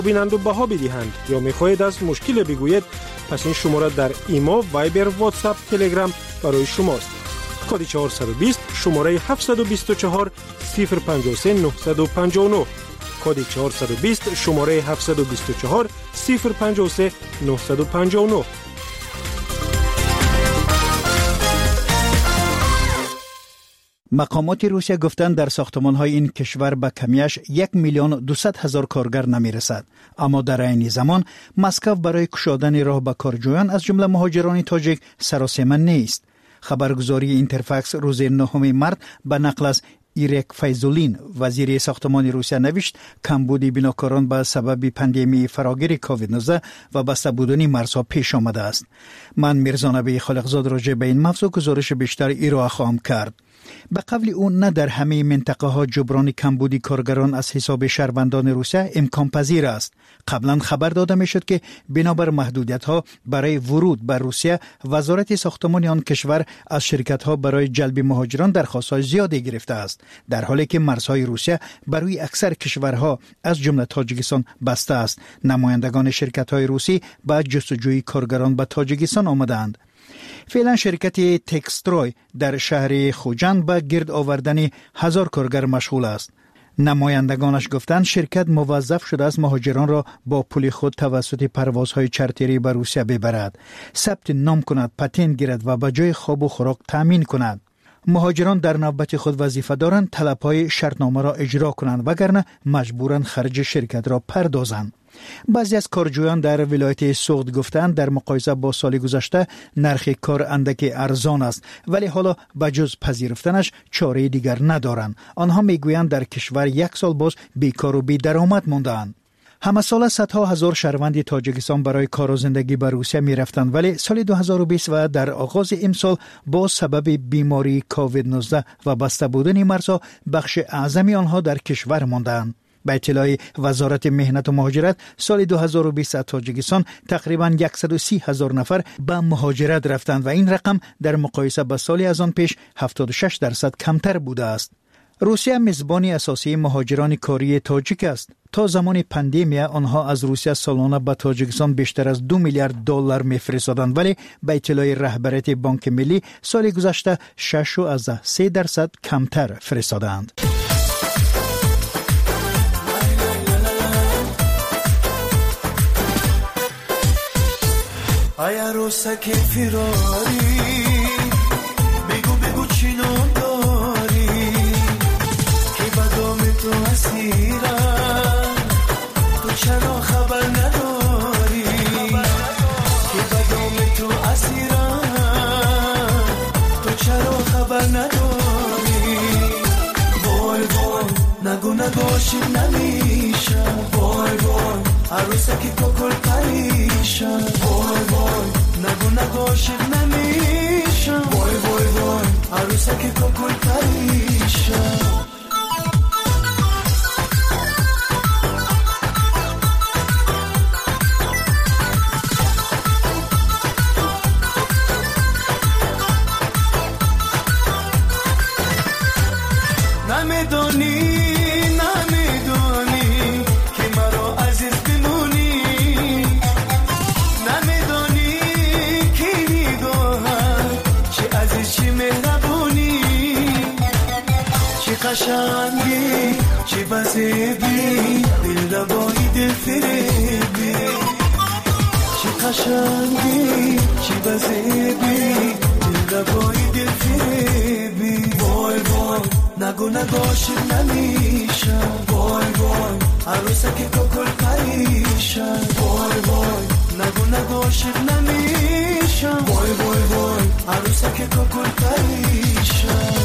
بینند و بها بدهند یا می‌خواهید از مشکل بگویید، پس این شماره در ایما، وایبر، واتساپ، تلگرام برای شماست. کد 420 شماره 724 053 959. کد 420 شماره 724 053 959. مقامات روسیه گفتند در ساختمان‌های این کشور به کمیش 1,200,000 کارگر نمی‌رسد. اما در عین زمان مسکو برای گشادن راه به کارجویان از جمله مهاجران تاجیک سراسیمه نیست. خبرگزاری اینترفاکس روز 9 مارس به نقل از ایرک فیزولین وزیر ساختمان روسیه نوشت کمبود بیناکاران به سبب پاندمی فراگیر کووید 19 و بسته بودن مرزها پیش آمده است. من میرزا نبی خالقزاد راجع به این موضوع گزارش بیشتر ارائه خواهم کرد. به قول او نه در همه منطقه ها جبران کمبودی کارگران از حساب شهروندان روسیه امکان پذیر است. قبلا خبر داده می شد که بنابر محدودیت ها برای ورود به روسیه وزارت ساختمان آن کشور از شرکت ها برای جلب مهاجران درخواست های زیادی گرفته است، در حالی که مرزهای روسیه برای اکثر کشورها از جمله تاجیکستان بسته است. نمایندگان شرکت های روسی با جستجوی کارگران به تاجیکستان آمدند. فعلا شرکت تکستروی در شهر خوجند به گرد آوردن 1000 کارگر مشغول است. نمایندگانش گفتند شرکت موظف شده است مهاجران را با پول خود توسط پروازهای چارتری به روسیه ببرد، ثبت نام کند، پتنت گیرد و به جای خواب و خوراک تامین کند. مهاجران در نوبت خود وظیفه دارند طلبهای شرطنامه را اجرا کنند وگرنه مجبورند خرج شرکت را پردازند. بعضی از کارجویان در ولایت سوخت گفتند در مقایسه با سال گذشته نرخ کار اندک ارزان است، ولی حالا بجز پذیرفتنش چاره دیگر ندارند. آنها میگویند در کشور 1 سال باز بیکار و بی درآمد ماندند. همه سال صدها هزار شهروند تاجیکستان برای کار و زندگی به روسیه می رفتند، ولی سال 2020 و در آغاز امسال با سبب بیماری کووید 19 و بسته بودن مرزها بخش اعظمی آنها در کشور ماندند. به اطلاع وزارت مهنت و مهاجرت سال 2020 تاجیکستان تقریباً 130,000 نفر به مهاجرت رفتند و این رقم در مقایسه با سال از آن پیش 76% کمتر بوده است. روسیه میزبان اساسی مهاجران کاری تاجیک است. تا زمان پاندمی آنها از روسیه سالانه به تاجیکستان بیشتر از 2 میلیارد دلار میفرستادند، ولی به اطلاع رهبریت بانک ملی سال گذشته 6.3% کمتر فرستادند. ای عروسک فراری بگو چینو داری که بدام تو اسیرم، تو چرا خبر نداری که بدام تو اسیرم، تو چرا خبر نداری. وای وای نگو نگاشیم نمیشم، وای وای عروسکی کوکل پریشم، وای وای نگو نگاشیم نمیشم، وای وای وای عروسکی کوکل پریشم. نمیدونی که مرا عزیز بمونی، نمیدونی که نگاهم چه عزیز چه مهربونی، چه قشنگی چه بزیبی دل ربایی دل فریبی، چه قشنگی چه بزیبی دل ربایی دل فریبی. وای وای نگو نگاشیم نمیشم، وای وای عروسکی کوکل پریشم، وای وای نگو نگاشیم نمیشم، وای وای وای عروسکی کوکل پریشم.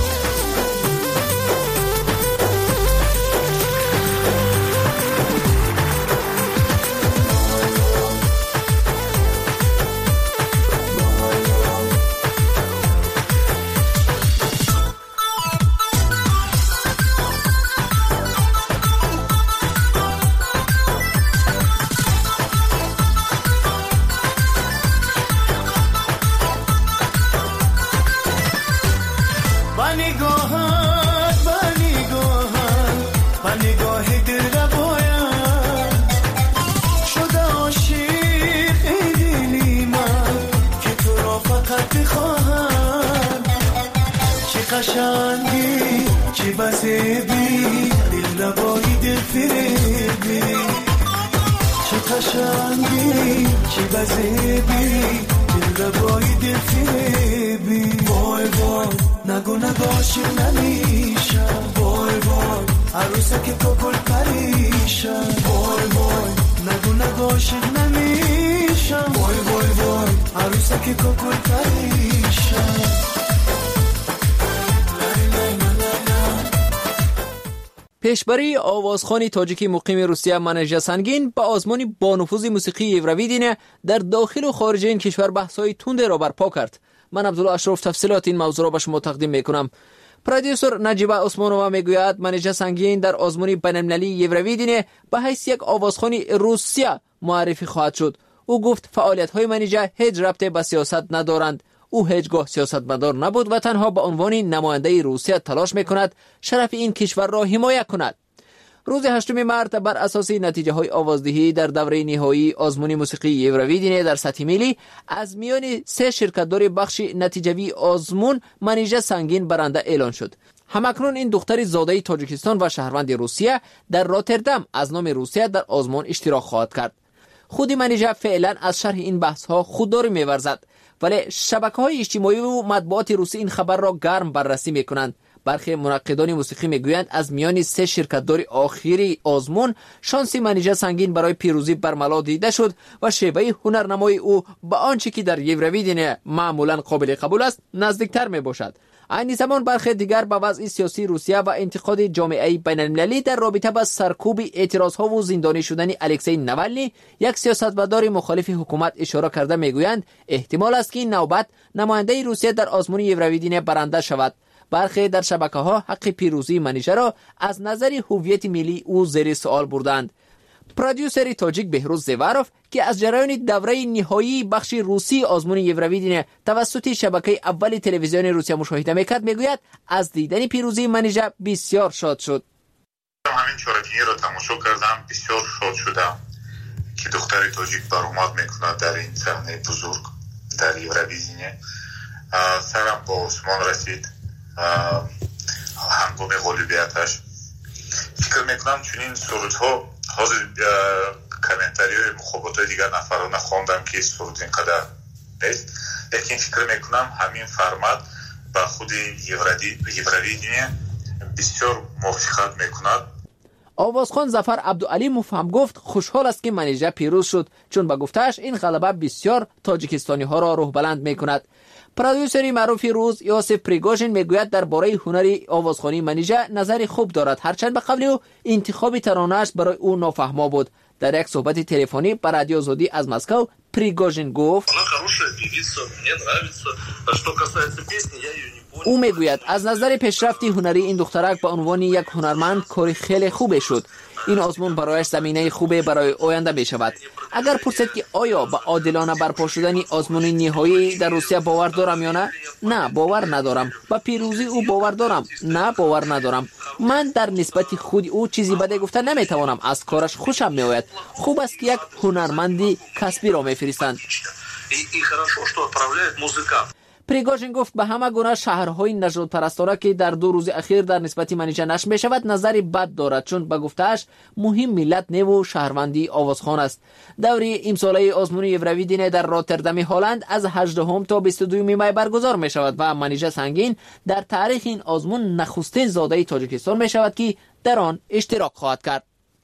قشنگی چی بزیبی دل ربایی دل فریبی چه قشنگی چی بزیبی دل ربایی دل فریبی وای وای نگو عاشق نمیشم وای وای عروسک ککل پریشم وای وای نگو عاشق نمیشم وای وای وای عروسک ککل پریشم. پیشبری آوازخوان تاجیکی مقیم روسیه منیژه سنگین با آزمون با نفوذ موسیقی یورویدین در داخل و خارج این کشور بحث‌های تند را برپا کرد. من عبدالله اشرف تفصیلات این موضوع را به شما تقدیم میکنم. پرودیوسر نجیبه عثمانووا میگوید منیژه سنگین در آزمون بین‌المللی یورویدین به حیث یک آوازخوان روسیه معرفی خواهد شد. او گفت فعالیت‌های منیژه هیچ ربطی به سیاست ندارند. او هیچگاه سیاستمدار نبود و تنها به عنوان نماینده روسیه تلاش میکند شرف این کشور را حمایت کند. روز 8 مارس بر اساس نتیجه های آوازدهی در دوره نهایی آزمون موسیقی یورویدین در سطح ملی از میان 3 شرکت‌دار بخش نتیجوی آزمون منیژه سنگین برنده اعلان شد. همکنون این دختر زاده تاجیکستان و شهروند روسیه در راتردام از نام روسیه در آزمون اشتراک خواهد کرد. خود منیژه فعلا از شرح این بحث‌ها خودداری می‌ورزد، ولی شبکه‌های اجتماعی و مطبوعات روسی این خبر را گرم بررسی می‌کنند. برخی منقدان موسیقی میگویند از میان 3 شرکت‌دار آخری آزمون شانسی منیژه سنگین برای پیروزی برملا دیده شد و شیوه هنرنمای او به آنچه که در یورویدین معمولا قابل قبول است نزدیکتر میباشد. این زمان برخی دیگر به وضع سیاسی روسیه و انتقاد جامعه بین‌المللی در رابطه با سرکوب اعتراضها و زندانی شدن الکسی ناوالنی یک سیاستمدار مخالف حکومت اشاره کرده میگویند احتمال است که این نوبت نماینده روسیه در آزمون یورویدین برنده شود. برخی در شبکه‌ها حق پیروزی منیژه را از نظر هویت ملی او زیر سوال بردند. پرودیوسر تاجیک بهروز زیواروف که از جریان دوره نهایی بخش روسی آزمون یورویدین توسط شبکه اول تلویزیون روسیه مشاهده میکرد میگوید از دیدن پیروزی منیژه بسیار شاد شد. همین چارتینی را تماشا کردم، بسیار شاد شدم که دختر تاجیک برآمد میکند در این صحنه بزرگ در یورویدین. سرم با آسمان رسید هنگام غالبیتش. فکر میکنم چنین سرودها حاضر کامنتاری های مخابرات دیگر نفرانه خواندم که سرود اینقدر نیست، لیکن فکر میکنم همین فرمت با خود یورویدین بسیار موافقت میکند. آوازخوان ظفر عبدالعلیموف هم گفت خوشحال است که منیژه پیروز شد، چون به گفتهش این غلبه بسیار تاجیکستانی ها را روح بلند میکند. پرودیوسر معروف روز یوسف پریگوژین میگوید درباره هنر آوازخوانی منیژه نظری خوب دارد، هرچند به قول او انتخاب ترانه‌اش برای او نافهما بود. در یک صحبت تلفنی با رادیو زودی از مسکو پریگوژین گفت او میگوید از نظر پیشرفتی هنری این دخترک به عنوان یک هنرمند کاری خیلی خوبه شد. این آزمون برایش زمینه خوبه برای آینده می شود. اگر پرسید که آیا به عادلانه برپا شدن آزمون نهایی در روسیه باور دارم یا نه؟ نه، باور ندارم. به پیروزی او باور دارم؟ نه، باور ندارم. من در نسبت خود او چیزی بده گفته نمیتوانم. از کارش خوشم میآید. خوب است که یک هنرمندی کسبی را میفرستند. پریگوژین گفت به همه گونه شهرهای نژاد پرستانه که در 2 روز اخیر در نسبت منیژه نشر می شود نظری بد دارد، چون به گفتهش مهم ملت نو شهروندی آوازخوان است. دوره امساله آزمون یورویدین در راتردام هلند از 18 تا 22 می برگزار می شود و منیژه سنگین در تاریخ این آزمون نخستین زاده تاجیکستان می شود که در آن اشتراک خواهد کرد.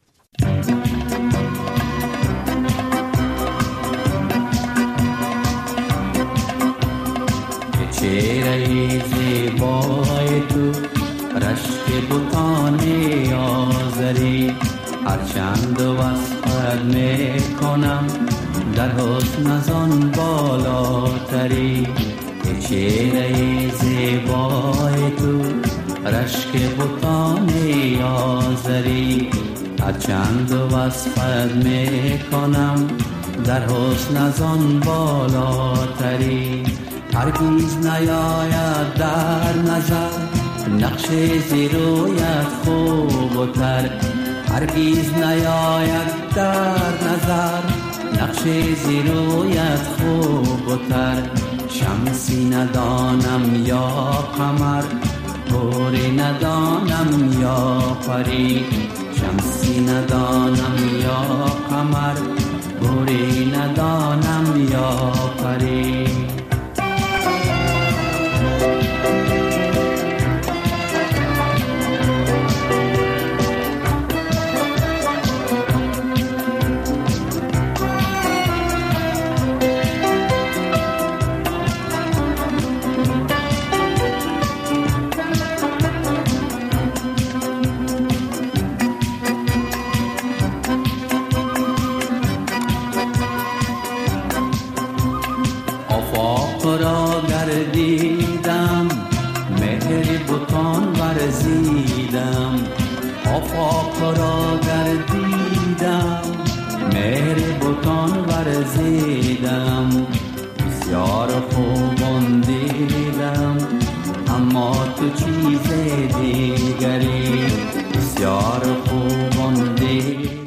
چهره زیبای تو رشک بوتان آذری هرچند وصفت میکنم در حسن از آن بالاتری. چهره زیبای تو رشک بوتان آذری هرچند وصفت میکنم در حسن از آن بالاتری. هرگیز نیاید در نظر نقش زیرویت خوب و تر. هرگیز نیاید در نظر نقش زیرویت خوب و تر. شمسی ندانم یا قمر طوری ندانم یا پری، شمسی ندانم یا قمر، طوری ندانم یا پری. گردیدم مهر بتان ورزیدم، آفاق را گردیدم مهر بتان ورزیدم، بسیار خوبان دیدم اما تو چیز دیگری، بسیار خوبان دیدم.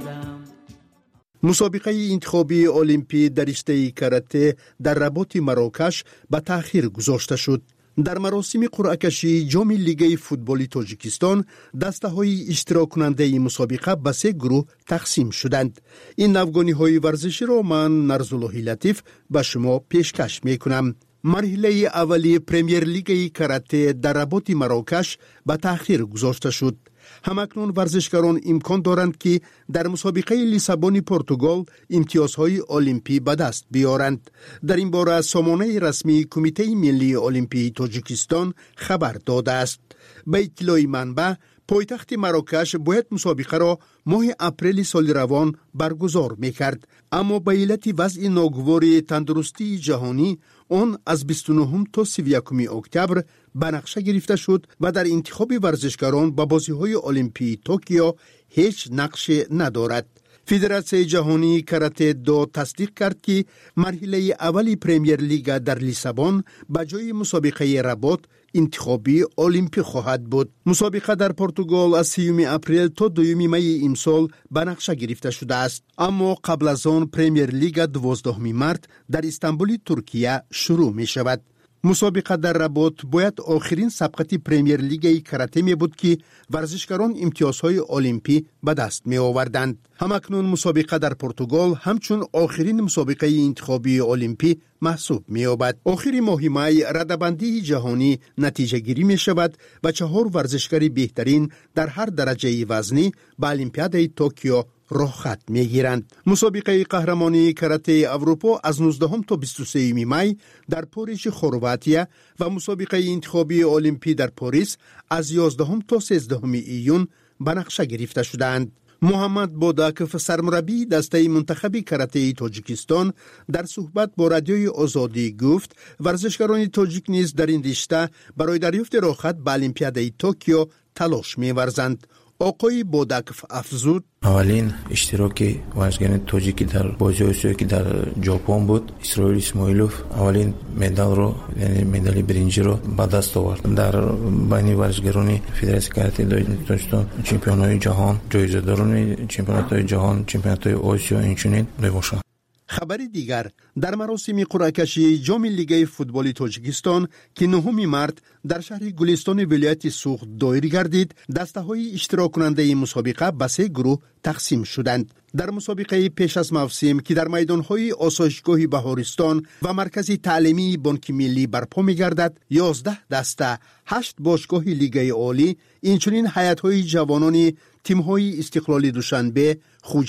مسابقه انتخابی المپی در رشته کاراته در رباط مراکش به تأخیر گذاشته شد. در مراسم قرعه کشی جام لیگ فوتبال تاجیکستان دسته‌های اشتراک کننده مسابقه به 3 گروه تقسیم شدند. این نوگانی‌های ورزشی را من نرزالله لطیف به شما پیشکش می‌کنم. مرحله اولی پرمیر لیگ کاراته در رباط مراکش به تأخیر گذاشته شد. همکنون ورزشکاران امکان دارند که در مسابقه لیسابون پرتغال امتیازهای المپی به دست بیارند. در این باره سامانه رسمی کمیته ملی المپی تاجیکستان خبر داده است. به اطلاع منبع پایتخت مراکش باید مسابقه را ماه اپریل سال روان برگزار میکرد، اما به علت وضع ناگوار تندرستی جهانی آن از 29 تا 31 اکتبر به نقشه گرفته شد و در انتخاب ورزشکاران به بازی‌های المپی توکیو هیچ نقش ندارد. فدراسیون جهانی کاراته 2 تصدیق کرد که مرحله اولی پرمیر لیگ در لیسابون به جای مسابقه رباط انتخابی المپی خواهد بود. مسابقه در پرتغال از 3 اپریل تا 2 می امسال به نقشه گرفته شده است، اما قبل از آن پرمیر لیگ 12 مارت در استانبول ترکیه شروع می شود. مسابقه در رباط باید آخرین سبقت پرمیر لیگ کاراته می بود که ورزشکاران امتیازهای المپی به دست می آوردند. همکنون مسابقه در پرتغال همچون آخرین مسابقه انتخابی المپی محسوب می یابد. آخر ماه می رده‌بندی جهانی نتیجه گیری می شود و 4 ورزشکار بهترین در هر درجه وزنی به المپیاد توکیو راه خط می گیرند. مسابقه قهرمانی کاراته اروپا از 19 تا 23 می در پاریس خرواتیا و مسابقه انتخابی المپی در پاریس از 11 تا 13 ایون به نقشه گرفته شدند. محمد بوداکف سرمربی دسته منتخب کاراته تاجیکستان در صحبت با رادیوی آزادی گفت ورزشکاران تاجیک نیز در این رشته برای دریافت راحت به المپیاد توکیو تلاش می‌ورزند. آقای بوداکف افزود اولین اشتراک ورزشکاران تاجیکی در بازی آسیایی که در ژاپن بود، اسرائیل اسماعیلوف اولین مدال رو یعنی مدال برنجی رو به دست آورد. در بین ورزشکاران فدراسیون کاراته تاجیکستان چمپیونای جهان، جایزه‌داران چمپیونات‌های جهان، چمپیونات‌های آسیا اینچنین میباشند. خبر دیگر در مراسم قرعه کشی جام لیگ فوتبال تاجیکستان که 9 مارت در شهر گلستان ولایت سوخت دایر گردید، دسته‌های اشتراک کننده مسابقه به 3 گروه تقسیم شدند. در مسابقه پیش از موسم که در میدان‌های آسایشگاه بهارستان و مرکز تعلیمی بانک ملی برپا می‌گردد، 11 دسته، 8 باشگاه لیگ عالی، اینچنین هیئت‌های جوانان تیم‌های استقلالی دوشنبه،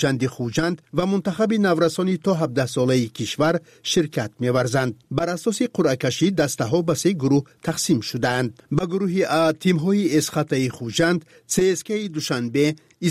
خوجند و منتخب نورسانی تا 17 ساله کشور شرکت می‌ورزند. بر اساس قرعه کشی دسته‌ها به 3 گروه تقسیم شدند. به گروه A تیم‌های اسخطه خوجند، CSK دوشنبه،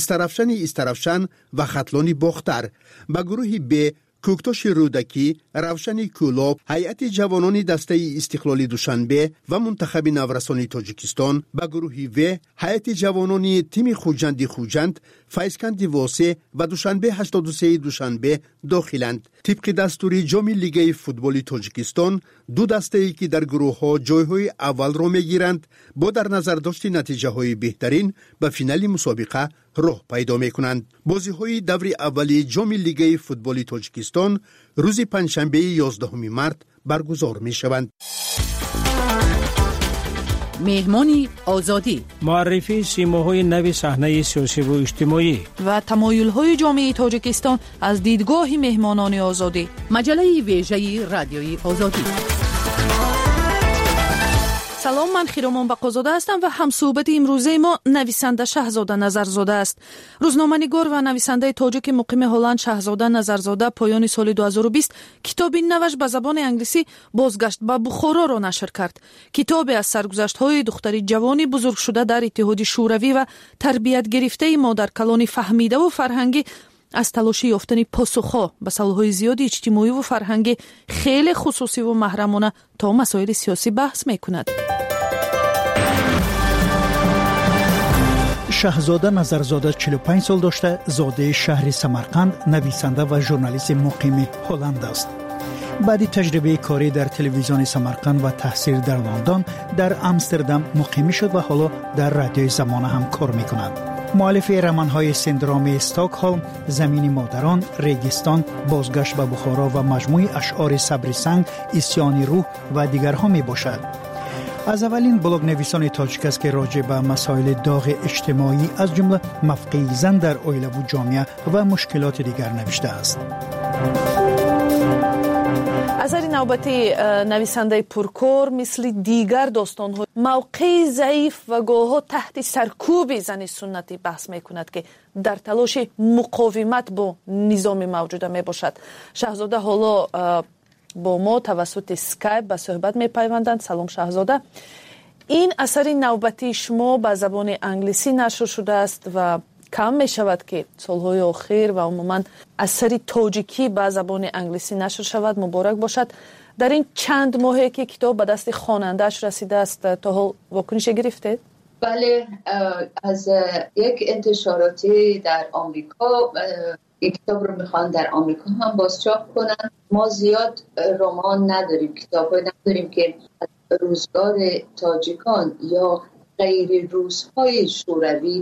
استرافشن و خطلان باختر. به گروه B کوکتاش رودکی، روشن کولاب، هیئت جوانان دسته استقلالی دوشنبه و منتخب نورسانی تاجیکستان. به گروه و هیئت جوانان تیم خوجند، فیضکند واسه و دوشنبه 83 دوشنبه داخلند. طبق دستور جام لیگ فوتبال تاجیکستان 2 دسته‌ای که در گروه‌ها جای‌های اول را می‌گیرند با در نظر داشت نتیجه‌های بهترین به فینال مسابقه راه پیدا می‌کنند. بازی‌های دور اولی جام لیگ فوتبال تاجیکستان روز پنجشنبه 11 مارت برگزار می‌شوند. مهمانی آزادی، معرفی سیماهای نوی صحنه سیاسی و اجتماعی و تمایل‌های جامعه تاجیکستان از دیدگاه مهمانان آزادی. مجله ویژه رادیوی آزادی. سلام، من خیرامان بقازاده هستم و همصحبت امروزه ما نویسنده شهزاده نظرزاده است. روزنامه‌نگار و نویسنده تاجیک مقیم هلند شهزاده نظرزاده پایان سال 2020 کتابی نوش به زبان انگلیسی بازگشت به بخارا را نشر کرد. کتابی از سرگذشت‌های دختری جوانی بزرگ شده در اتحاد شوروی و تربیت گرفته مادر کلان فهمیده و فرهنگی از تلاش یافتن پاسخ‌ها به سوال‌های زیادی اجتماعی و فرهنگی خیلی خصوصی و محرمانه تا مسائل سیاسی بحث می‌کند. شهزاده نظرزاده 45 سال داشته، زاده شهر سمرقند، نویسنده و ژورنالیست مقیم هلند است. بعد تجربه کاری در تلویزیون سمرقند و تحصیل در لندن، در آمستردام مقیم شد و حالا در رادیوی زمانه هم کار می‌کند. مؤلف رمان‌های سندروم استکهلم، زمین مادران، ریگستان، بازگشت به بخارا و مجموعه اشعار صبر سنگ، اسیان روح و دیگرها میباشد. از اولین بلاگ نویسان تاجیک است که راجع به مسائل داغ اجتماعی از جمله موقع زن در عائله و جامعه و مشکلات دیگر نوشته است. اثر نوبتی نویسنده پرکار مثل دیگر داستان‌ها موقع ضعیف و گاه‌ها تحت سرکوب زن سنتی بحث می‌کند که در تلاش مقاومت با نظام موجوده میباشد. شهزاده حالا با ما توسط اسکایپ به صحبت می‌پیوندند. سلام شهزاده. این اثر نوبتی شما به زبان انگلیسی نشر شده است و کم می شود که سالهای آخر و عموما اثر تاجیکی به زبان انگلیسی نشر شود. مبارک باشد. در این چند ماهی که کتاب به دست خواننده‌اش رسیده است تا حال واکنش گرفته؟ بله، از یک انتشاراتی در آمریکا یک کتاب رو میخوان در آمریکا هم بازچاپ کنن. ما زیاد رمان نداریم، کتاب‌های نداریم که از روزگار تاجیکان یا غیر روس‌های شوروی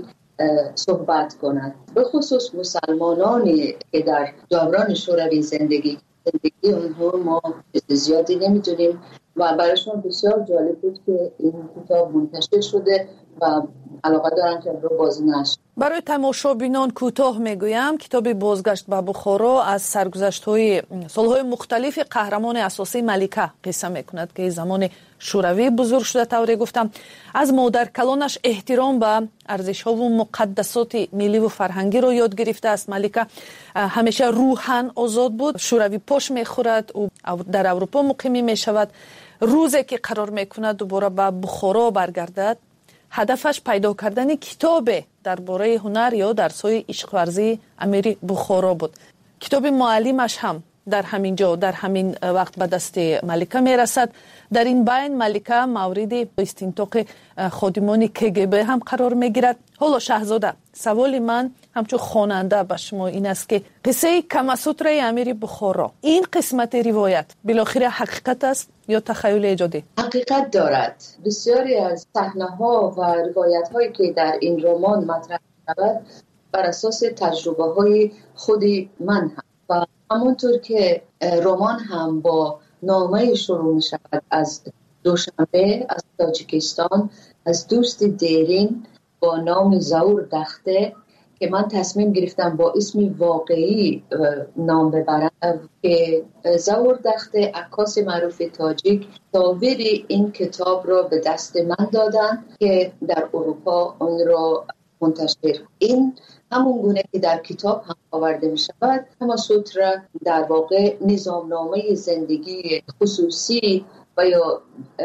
صحبت کنند. به خصوص مسلمانانی که در دوران شوروی زندگی اونها ما زیادی نمیدونیم و برایشون بسیار جالب بود که این کتاب منتشر شده و علاقه دارن که رو بازی نشد. برای تماشابینان کوتاه میگویم کتاب بازگشت به بخارا از سرگذشت‌های سالهای مختلف قهرمان اساسی ملکه قصه میکند که زمان شوروی بزرگ شده. طوری گفتم از مادر کلانش احترام به ارزش‌ها و مقدسات ملی و فرهنگی رو یاد گرفته است. ملکه همیشه روحاً آزاد بود. شوروی پاش میخورد و در اروپا مقیم میشود. روزی که قرار میکند دوباره به بخارا برگردد، هدفش پیدا کردن کتاب درباره هنر یا درس‌های عشق ورزی امیر بخارا بود. کتاب معلمش هم در همین جا در همین وقت به دست ملکه میرسد. در این بین ملکه مورد استنطاق خادمان KGB هم قرار میگیرد. حالا شهزاده، سوال من همچون خواننده به شما این است که قصه کماسوتر امیر بخارا، این قسمت روایت بالاخره حقیقت است یا تخیل ایجادی؟ حقیقت دارد. بسیاری از صحنه‌ها و روایت‌هایی که در این رمان مطرح شود بر اساس تجربه‌های خود من هم و همونطور که رمان هم با نامه شروع می شود از دوشنبه از تاجیکستان، از دوست دیرین با نام زور دخته که من تصمیم گرفتم با اسم واقعی نام ببرم که زور دخته عکاس معروف تاجیک تصاویر این کتاب را به دست من دادن که در اروپا آن را منتشر. این همون گونه که در کتاب هم آورده می شود. کماسوتر در واقع نظامنامه زندگی خصوصی و یا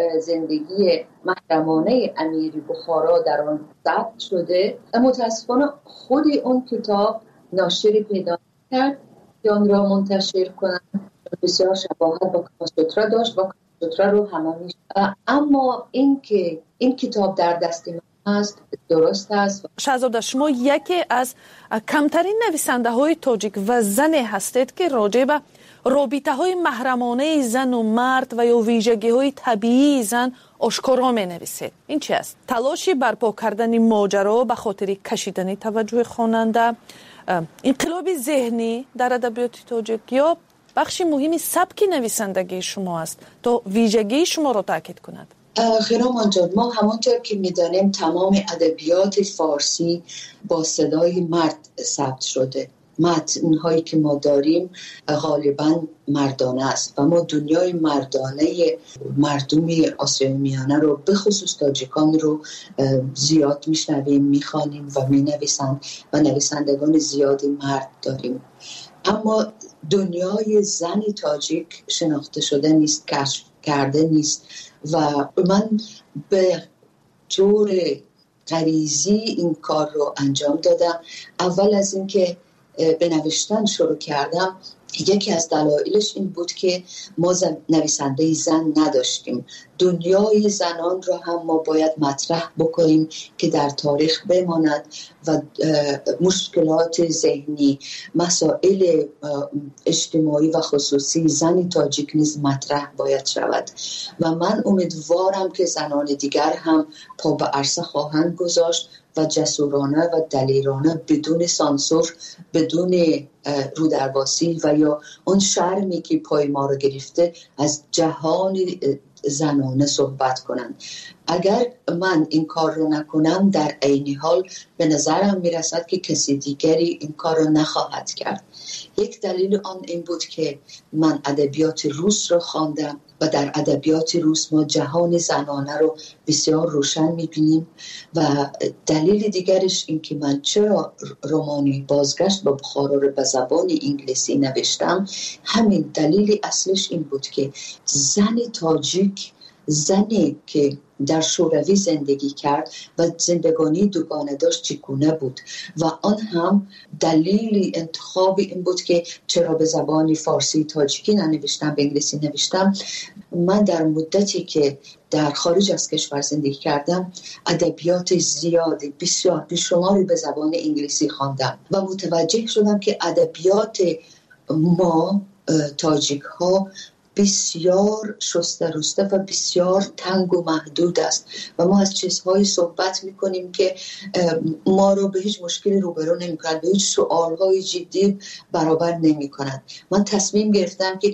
زندگی محرمانه امیر بخارا در آن ثبت شده. متاسفانه خود اون کتاب ناشری پیدا کرد که آن را منتشر کنند. بسیار شباهت با کماسوتر داشت و کماسوتر رو همه می شود. اما این که این کتاب در دست من است درست است. شهزاده، شما یکی از کمترین نویسنده های تاجیک و زن هستید که راجع به رابطه های محرمانه زن و مرد و یا ویژگی های طبیعی زن آشکارا می نویسید. این چی است؟ تلاشی برپا کردن ماجرا به خاطر کشیدن توجه خواننده، انقلاب ذهنی در ادبیات تاجیک یا بخشی مهمی سبک نویسندگی شما است تا ویژگی شما را تاکید کند؟ خیرامان جان، ما همانطور که میدانیم تمام ادبیات فارسی با صدای مرد ثبت شده. متن‌هایی که ما داریم غالباً مردانه است و ما دنیای مردانه مردم آسیای میانه رو به خصوص تاجیکان رو زیاد میشنویم، میخوانیم و مینویسند و نویسندگان زیادی مرد داریم. اما دنیای زن تاجیک شناخته شده نیست، کشف کرده نیست و من به طور غریزی این کار رو انجام دادم. اول از اینکه به نوشتن شروع کردم، یکی از دلایلش این بود که ما نویسنده زن نداشتیم. دنیای زنان را هم ما باید مطرح بکنیم که در تاریخ بماند و مشکلات ذهنی، مسائل اجتماعی و خصوصی زن تاجیک نیز مطرح باید شود و من امیدوارم که زنان دیگر هم پا به عرصه خواهند گذاشت و جسورانه و دلیرانه بدون سانسور، بدون رودرباسی و یا اون شرمی که پای ما رو گرفته از جهان زنانه صحبت کنند. اگر من این کار رو نکنم در عین حال به نظرم میرسد که کسی دیگری این کار رو نخواهد کرد. یک دلیل آن این بود که من ادبیات روس رو خواندم و در ادبیات روس ما جهان زنانه رو بسیار روشن میبینیم و دلیل دیگرش این که من چرا رمانی بازگشت به بخارا رو به زبان انگلیسی نوشتم، همین دلیل اصلش این بود که زن تاجیک، زنی که در شوروی زندگی کرد و زندگانی دوگانه داشت چگونه بود و آن هم دلیل انتخاب این بود که چرا به زبان فارسی تاجیکی ننوشتم، به انگلیسی نوشتم. من در مدتی که در خارج از کشور زندگی کردم ادبیات زیادی بسیار بیشماری به زبان انگلیسی خواندم و متوجه شدم که ادبیات ما تاجیک ها بسیار شسته رسته و بسیار تنگ و محدود است و ما از چیزهایی صحبت میکنیم که ما رو به هیچ مشکلی روبرو نمیکنند، به هیچ سوالهای جدی برابر نمیکنند. من تصمیم گرفتم که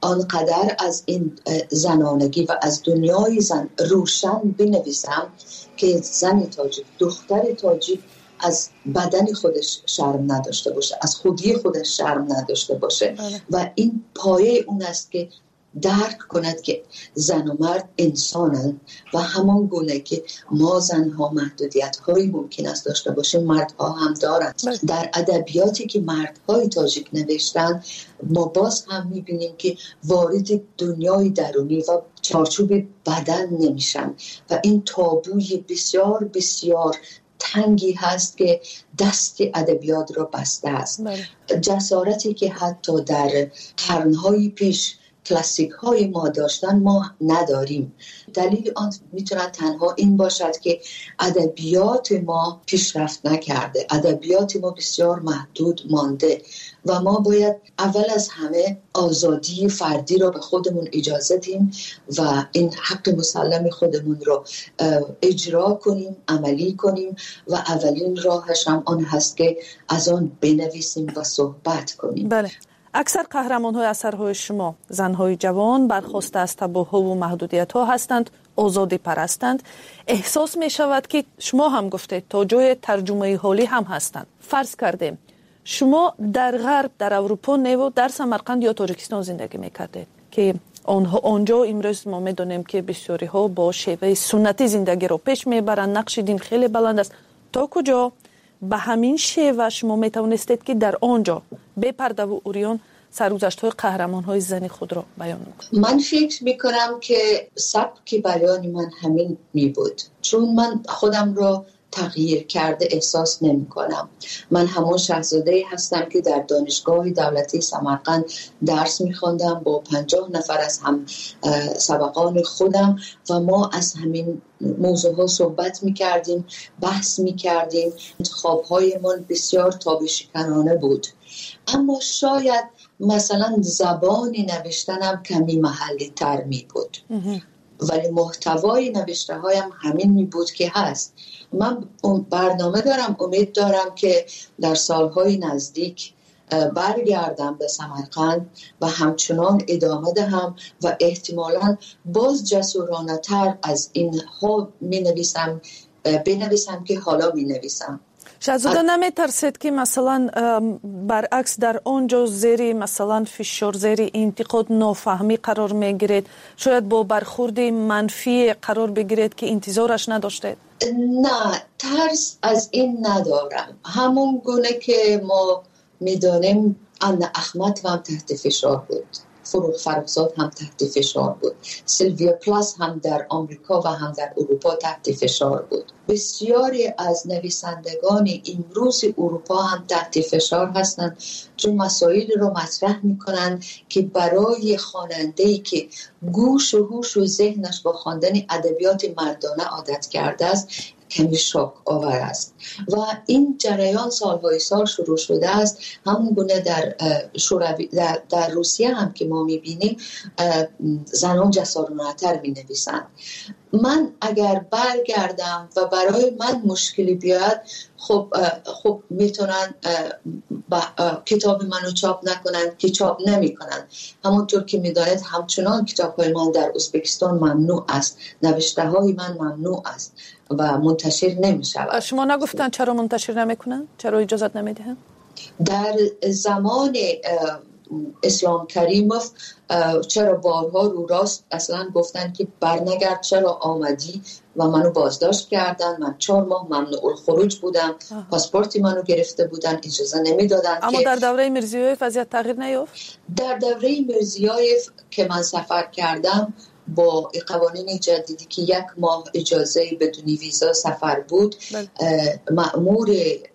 آنقدر از این زنانگی و از دنیای زن روشن بنویسم که زن تاجیک، دختر تاجیک از بدن خودش شرم نداشته باشه، از خودی خودش شرم نداشته باشه و این پایه اون است که درک کند که زن و مرد انسانند و همان گونه که ما زنها محدودیت هایی ممکن است داشته باشیم مردها هم دارند. در ادبیاتی که مردهای تاجیک نوشتن ما باز هم میبینیم که وارد دنیای درونی و چارچوب بدن نمیشن و این تابوی بسیار بسیار تنگی هست که دست ادبیات را بسته است. جسارتی که حتی در قرنهای پیش کلاسیک های ما داشتن ما نداریم. دلیل آن میتونه تنها این باشد که ادبیات ما پیشرفت نکرده، ادبیات ما بسیار محدود مانده و ما باید اول از همه آزادی فردی را به خودمون اجازه دیم و این حق مسلم خودمون رو اجرا کنیم، عملی کنیم و اولین راهش هم آن هست که از آن بنویسیم و صحبت کنیم. بله. اکثر قهرمان‌های اثرهای شما زن‌های جوان برخواسته از تابوها و محدودیت‌ها هستند، آزادی پرستند. احساس می‌شود که شما هم گفتید تا جای ترجمه حالی هم هستند. فرض کردیم شما در غرب، در اروپا و در سمرقند یا تاجیکستان زندگی می‌کردید که آنجا امروز ما می‌دونیم که بسیاری‌ها با شیوه سنتی زندگی رو پیش می‌برند، نقش دین خیلی بلند است. تا کجا به همین شیوه شما میتونستید که در آنجا به پرده و اوریان سرگذشت‌های قهرمان‌های زنی خود را بیان کنید؟ من فکر میکنم که سبک بیان من همین می بود، چون من خودم را تغییر کرده احساس نمی کنم. من همون شاهزاده هستم که در دانشگاه دولتی سمرقند درس می خواندم با 50 نفر از هم سبقان خودم و ما از همین موضوع ها صحبت می کردیم، بحث می کردیم. انتخاب‌های من بسیار تابشکنانه بود، اما شاید مثلا زبان نوشتنم کمی محلی تر می بود ولی محتوای نوشته هایم همین می بود که هست. من برنامه دارم، امید دارم که در سالهای نزدیک برگردم به سمرقند و همچنان ادامه دهم و احتمالاً باز جسورانه تر از این ها بنویسم که حالا می نویسم. شهزاده نمیترسید که مثلا برعکس در آنجا زیر مثلا فشار، زیر انتقاد، نافهمی قرار میگیرید، شاید با برخورد منفی قرار بگیرید که انتظارش نداشتید؟ نه، ترس از این ندارم. همون گونه که ما میدانیم انا احمد هم تحت فشار بود، فروغ فرخزاد هم تحت فشار بود، سیلویا پلاس هم در آمریکا و هم در اروپا تحت فشار بود. بسیاری از نویسندگان امروز اروپا هم تحت فشار هستند چون مسائل رو مطرح میکنند که برای خواننده‌ای که گوش و هوش و ذهنش با خواندن ادبیات مردانه عادت کرده است کمی شاک آور است و این جریان سالهای سال شروع شده است. همون گونه در روسیه هم که ما میبینیم زنان جسارانه‌تر مینویسند. من اگر برگردم و برای من مشکلی بیاد، خب میتونن کتاب منو چاپ نکنن که چاپ نمی کنن. همونطور که میدانید همچنان کتاب های من در ازبکستان ممنوع است، نوشته های من ممنوع است و منتشر نمی شود. شما نگفتن چرا منتشر نمی کنن؟ چرا اجازت نمی دهن؟ در زمان اسلام کریموف چرا بارها رو راست اصلا گفتن که برنگرد، چرا آمدی و منو بازداشت کردن. من 4 ماه ممنوع الخروج بودم، پاسپورتی منو گرفته بودن، اجازه نمیدادن. اما در دوره میرزیویف وضعیت تغییر نیافت؟ در دوره میرزیویف که من سفر کردم با قوانین جدیدی که 1 ماه اجازه بدون ویزا سفر بود، مأمور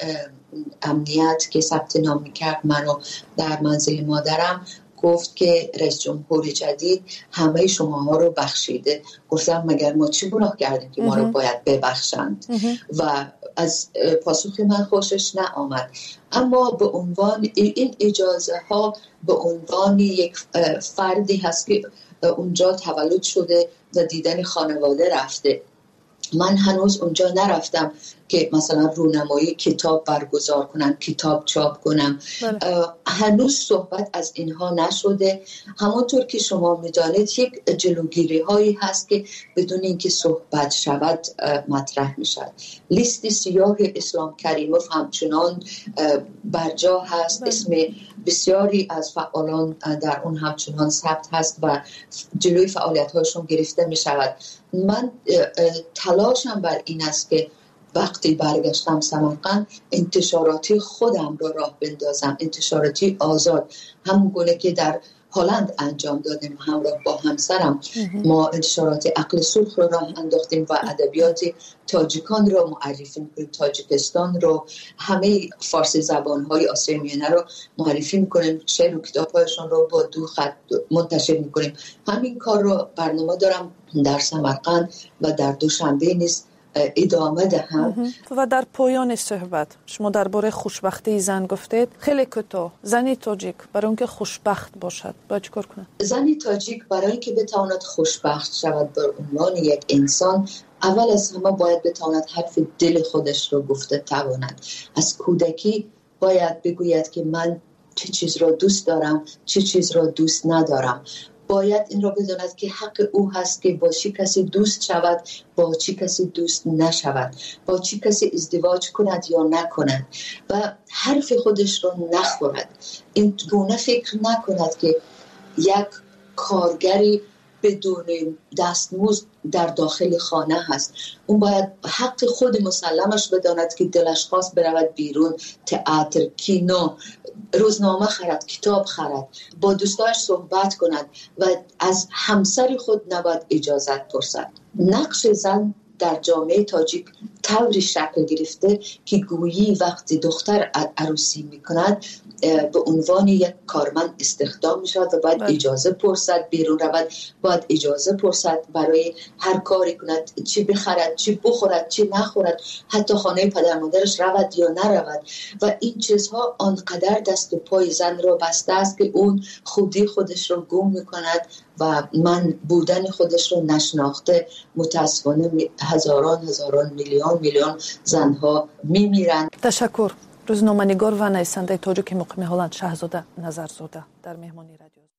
امنیت که ثبت نام میکرد منو در منزل مادرم گفت که رئیس جمهور جدید همه شماها رو بخشیده. گفتم مگر ما چی گناه کردیم که ما رو باید ببخشند؟ و از پاسخ من خوشش نآمد. اما به عنوان این اجازه ها به عنوان یک فردی هست که اونجا تولد شده و دیدن خانواده رفته. من هنوز اونجا نرفتم که مثلا رونمایی کتاب برگزار کنم، کتاب چاپ کنم. هنوز صحبت از اینها نشده. همونطور که شما میدانید یک جلوگیری هایی هست که بدون اینکه صحبت شود مطرح میشد. لیست سیاه اسلام کریموف همچنان برجا هست، اسم بسیاری از فعالان در اون همچنان ثبت هست و جلوی فعالیت هاشون گرفته میشود. من تلاشم بر این است که وقتی برگشتم سمرقند انتشاراتی خودم را راه بندازم، انتشاراتی آزاد، همون گونه که در هلند انجام دادیم همراه با همسرم. ما انتشارات عقل سرخ رو راه انداختیم و ادبیات تاجیکان رو معرفی میکنیم، تاجیکستان رو، همه فارسی زبانهای آسیای میانه رو معرفی میکنیم، شعر و کتابهایشان رو با 2 خط منتشر میکنیم. همین کار رو برنامه دارم در سمرقند و در دوشنبه نیز ادامه دهم. و در پایان صحبت شما درباره خوشبختی زن گفتید. خیلی کوتاه، زنی تاجیک برای اون که خوشبخت باشد باید چیکار کنه؟ زنی تاجیک برای اینکه بتواند خوشبخت شود به عنوان یک انسان، اول از همه باید بتواند حرف دل خودش رو گفته تواند. از کودکی باید بگوید که من چه چیز را دوست دارم، چه چیز را دوست ندارم. باید این را بداند که حق او هست که با چی کسی دوست شود، با چی کسی دوست نشود، با چی کسی ازدواج کند یا نکند و حرف خودش را نخورد. این گونه فکر نکند که یک کارگری بدون دستمزد در داخل خانه هست. اون باید حق خود مسلمش بداند که دلش خواست برود بیرون، تئاتر، کینو، روزنامه خرد، کتاب خرد، با دوستاش صحبت کند و از همسر خود نباید اجازت پرسد. نقش زن در جامعه تاجیک طوری شکل گرفته که گویی وقتی دختر عروسی میکند به عنوان یک کارمند استخدام میشود و باید اجازه پرسد بیرون رود، باید اجازه پرسد برای هر کاری کند، چی بخرد، چی بخورد، چی نخورد، حتی خانه پدر مادرش رود یا نرود. و این چیزها آنقدر دست و پای زن را بسته است که اون خودی خودش را گم میکند و من بودن خودش رو نشناخته متاسفانه هزاران میلیون زنها میمیرند. تشکر. روزنامه‌نگار و نویسنده تاجیک مقیم هلند شهزاده نظرزاده در مهمانی رادیو